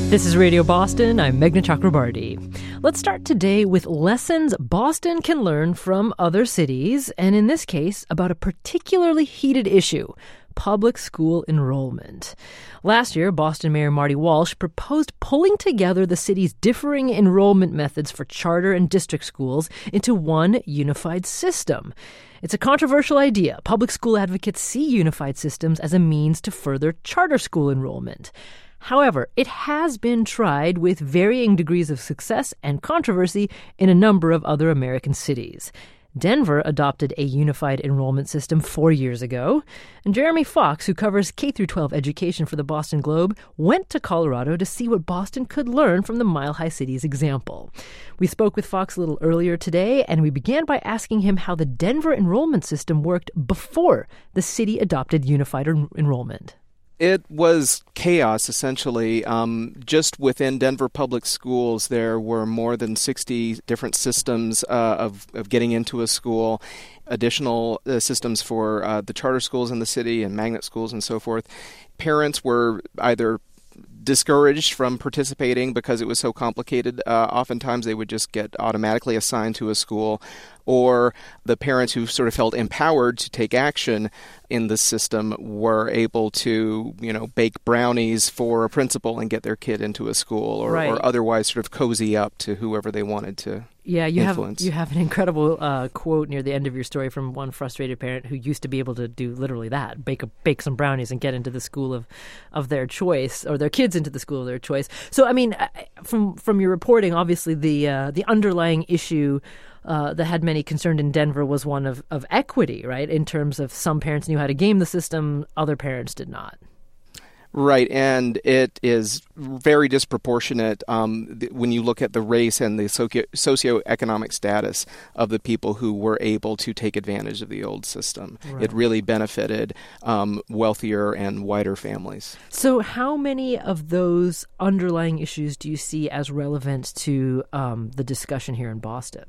This is Radio Boston. I'm Meghna Chakrabarty. Let's start today with lessons Boston can learn from other cities, and in this case, about a particularly heated issue: public school enrollment. Last year, Boston Mayor Marty Walsh proposed pulling together the city's differing enrollment methods for charter and district schools into one unified system. It's a controversial idea. Public school advocates see unified systems as a means to further charter school enrollment. However, it has been tried with varying degrees of success and controversy in a number of other American cities. Denver adopted a unified enrollment system 4 years ago, and Jeremy Fox, who covers K-12 education for the Boston Globe, went to Colorado to see what Boston could learn from the Mile High City's example. We spoke with Fox a little earlier today, and we began by asking him how the Denver enrollment system worked before the city adopted unified enrollment. It was chaos, essentially. Just within Denver public schools, there were more than 60 different systems of getting into a school, additional systems for the charter schools in the city and magnet schools and so forth. Parents were either discouraged from participating because it was so complicated. Oftentimes they would just get automatically assigned to a school, or the parents who sort of felt empowered to take action in the system were able to, bake brownies for a principal and get their kid into a school, or otherwise sort of cozy up to whoever they wanted to influence. You have an incredible quote near the end of your story from one frustrated parent who used to be able to do literally that, bake some brownies and get into the school of their choice, or their kids into the school of their choice. So, I mean, from your reporting, obviously the underlying issue that had many concerned in Denver was one of equity, right? In terms of some parents knew how to game the system, other parents did not. Right, and it is very disproportionate when you look at the race and the socioeconomic status of the people who were able to take advantage of the old system. Right. It really benefited wealthier and whiter families. So how many of those underlying issues do you see as relevant to the discussion here in Boston?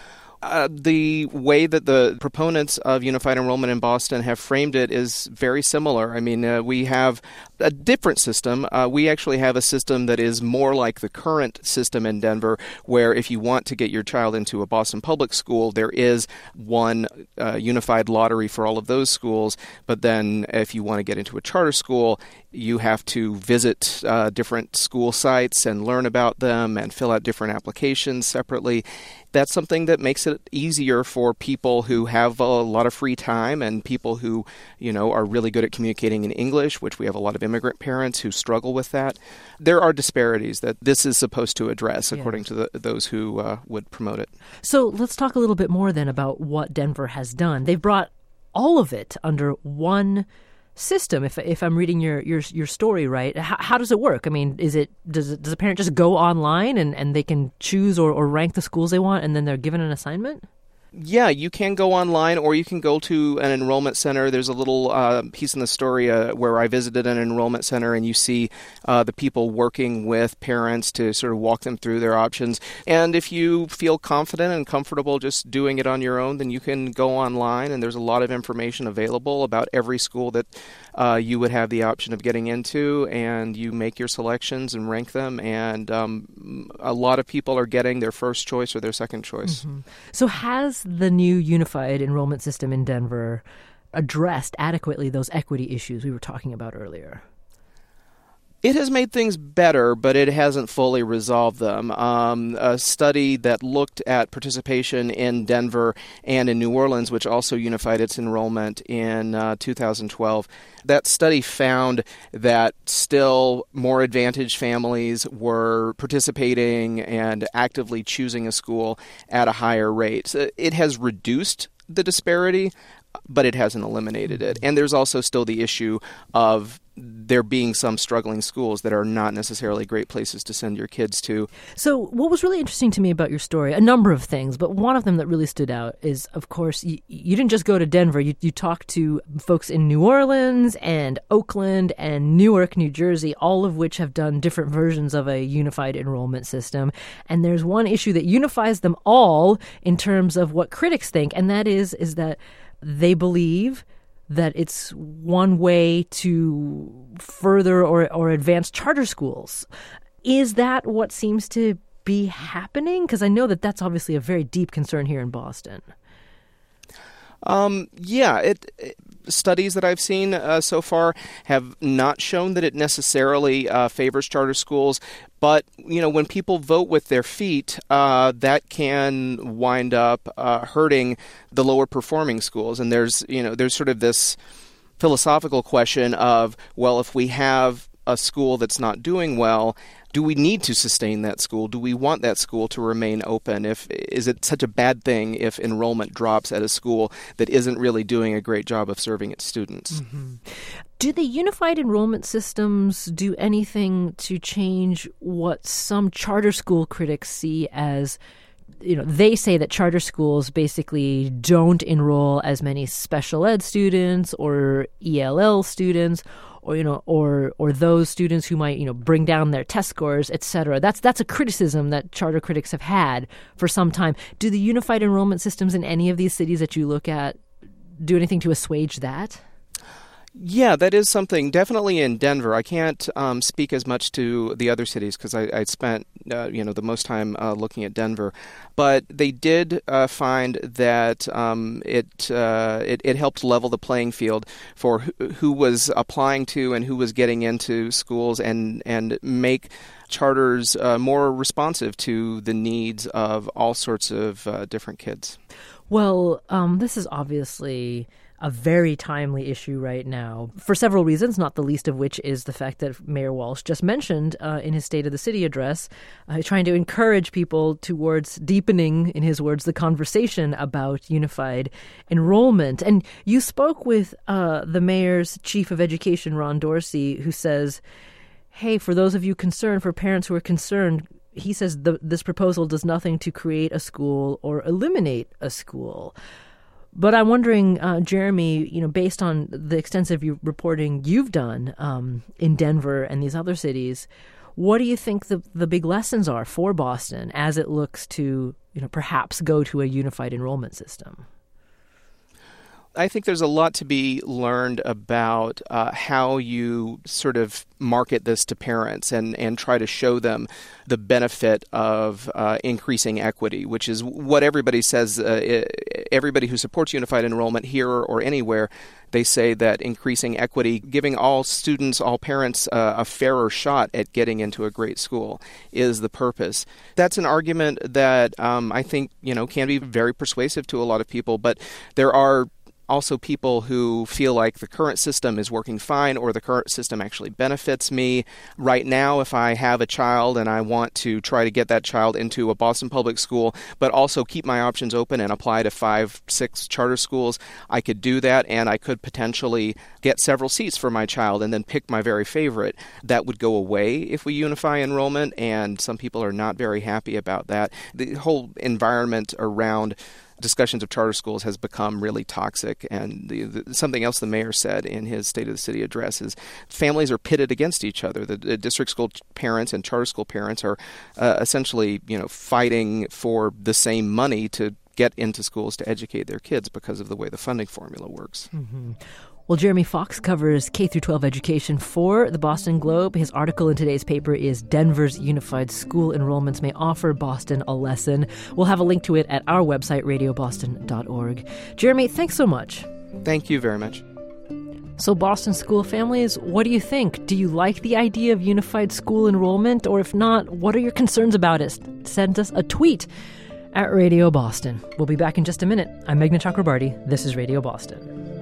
The way that the proponents of unified enrollment in Boston have framed it is very similar. I mean, we have a different system. We actually have a system that is more like the current system in Denver, where if you want to get your child into a Boston public school, there is one unified lottery for all of those schools. But then if you want to get into a charter school, you have to visit different school sites and learn about them and fill out different applications separately. That's something that makes it easier for people who have a lot of free time and people who, are really good at communicating in English, which we have a lot of immigrant parents who struggle with that. There are disparities that this is supposed to address, according to those who would promote it. So let's talk a little bit more then about what Denver has done. They've brought all of it under one system. If I'm reading your story right, how does it work? I mean, does a parent just go online and they can choose or rank the schools they want, and then they're given an assignment? Yeah, you can go online, or you can go to an enrollment center. There's a little piece in the story where I visited an enrollment center, and you see the people working with parents to sort of walk them through their options. And if you feel confident and comfortable just doing it on your own, then you can go online, and there's a lot of information available about every school that you would have the option of getting into, and you make your selections and rank them. And a lot of people are getting their first choice or their second choice. Mm-hmm. So has the new unified enrollment system in Denver addressed adequately those equity issues we were talking about earlier? It has made things better, but it hasn't fully resolved them. A study that looked at participation in Denver and in New Orleans, which also unified its enrollment in 2012, that study found that still more advantaged families were participating and actively choosing a school at a higher rate. So it has reduced the disparity, but it hasn't eliminated it. And there's also still the issue of there being some struggling schools that are not necessarily great places to send your kids to. So what was really interesting to me about your story, a number of things, but one of them that really stood out is, of course, you didn't just go to Denver. You talked to folks in New Orleans and Oakland and Newark, New Jersey, all of which have done different versions of a unified enrollment system. And there's one issue that unifies them all in terms of what critics think, and that is that they believe that it's one way to further or advance charter schools. Is that what seems to be happening? Because I know that that's obviously a very deep concern here in Boston. Studies that I've seen so far have not shown that it necessarily favors charter schools. But, when people vote with their feet, that can wind up hurting the lower performing schools. And there's sort of this philosophical question of, well, if we have a school that's not doing well, do we need to sustain that school? Do we want that school to remain open? Is it such a bad thing if enrollment drops at a school that isn't really doing a great job of serving its students? Mm-hmm. Do the unified enrollment systems do anything to change what some charter school critics see as, they say that charter schools basically don't enroll as many special ed students or ELL students, or those students who might, bring down their test scores, et cetera. That's a criticism that charter critics have had for some time. Do the unified enrollment systems in any of these cities that you look at do anything to assuage that? Yeah, that is something. Definitely in Denver. I can't speak as much to the other cities because I spent the most time looking at Denver. But they did find that it helped level the playing field for who was applying to and who was getting into schools and make charters more responsive to the needs of all sorts of different kids. Well, this is obviously a very timely issue right now for several reasons, not the least of which is the fact that Mayor Walsh just mentioned in his State of the City address, trying to encourage people towards deepening, in his words, the conversation about unified enrollment. And you spoke with the mayor's chief of education, Ron Dorsey, who says, hey, for those of you concerned, for parents who are concerned, he says this proposal does nothing to create a school or eliminate a school. But I'm wondering, Jeremy, based on the extensive reporting you've done in Denver and these other cities, what do you think the big lessons are for Boston as it looks to, perhaps go to a unified enrollment system? I think there's a lot to be learned about how you sort of market this to parents and try to show them the benefit of increasing equity, which is what everybody says. Everybody who supports unified enrollment here or anywhere, they say that increasing equity, giving all students, all parents a fairer shot at getting into a great school is the purpose. That's an argument that I think can be very persuasive to a lot of people, but there are also people who feel like the current system is working fine or the current system actually benefits me. Right now, if I have a child and I want to try to get that child into a Boston public school, but also keep my options open and apply to 5-6 charter schools, I could do that and I could potentially get several seats for my child and then pick my very favorite. That would go away if we unify enrollment, and some people are not very happy about that. The whole environment around discussions of charter schools has become really toxic. And something else the mayor said in his State of the City address is families are pitted against each other. The district school parents and charter school parents are essentially, fighting for the same money to get into schools to educate their kids because of the way the funding formula works. Mm-hmm. Well, Jeremy Fox covers K-12 education for the Boston Globe. His article in today's paper is Denver's Unified School Enrollments May Offer Boston a Lesson. We'll have a link to it at our website, radioboston.org. Jeremy, thanks so much. Thank you very much. So Boston school families, what do you think? Do you like the idea of unified school enrollment? Or if not, what are your concerns about it? Send us a tweet at Radio Boston. We'll be back in just a minute. I'm Meghna Chakrabarty. This is Radio Boston.